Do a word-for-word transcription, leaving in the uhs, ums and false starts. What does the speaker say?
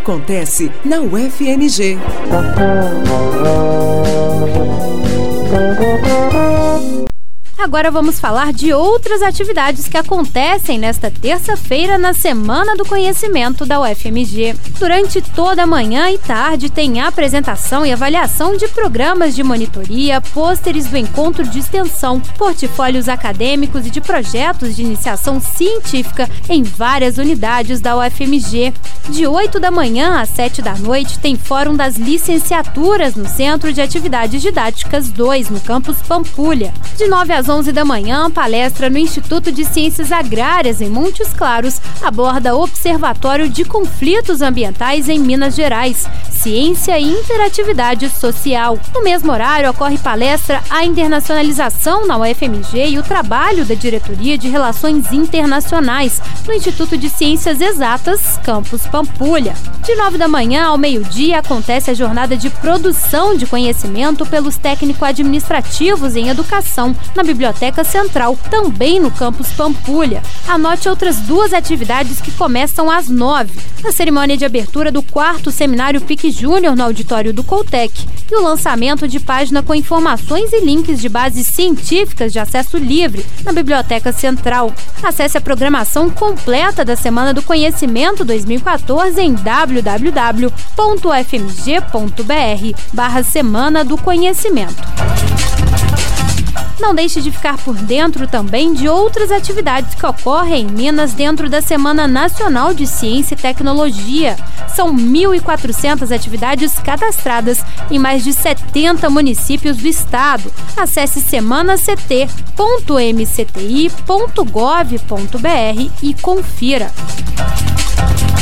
acontece na U F M G. Agora vamos falar de outras atividades que acontecem nesta terça-feira na Semana do Conhecimento da U F M G. Durante toda a manhã e tarde tem apresentação e avaliação de programas de monitoria, pôsteres do encontro de extensão, portfólios acadêmicos e de projetos de iniciação científica em várias unidades da U F M G. De oito da manhã às sete da noite tem Fórum das Licenciaturas no Centro de Atividades Didáticas dois, no campus Pampulha. De nove às onze da manhã, palestra no Instituto de Ciências Agrárias, em Montes Claros, aborda Observatório de Conflitos Ambientais em Minas Gerais, Ciência e Interatividade Social. No mesmo horário, ocorre palestra A Internacionalização na U F M G e o Trabalho da Diretoria de Relações Internacionais, no Instituto de Ciências Exatas, campus Pampulha. De nove da manhã ao meio-dia, acontece a jornada de produção de conhecimento pelos técnico-administrativos em educação, na Biblioteca Central, também no campus Pampulha. Anote outras duas atividades que começam às nove. A cerimônia de abertura do quarto Seminário P I C Júnior no auditório do Coltec e o lançamento de página com informações e links de bases científicas de acesso livre na Biblioteca Central. Acesse a programação completa da Semana do Conhecimento dois mil e quatorze em w w w ponto u f m g ponto b r barra Semana do Conhecimento. Não deixe de ficar por dentro também de outras atividades que ocorrem em Minas dentro da Semana Nacional de Ciência e Tecnologia. São mil e quatrocentas atividades cadastradas em mais de setenta municípios do estado. Acesse semana c t ponto m c t i ponto gov ponto b r e confira.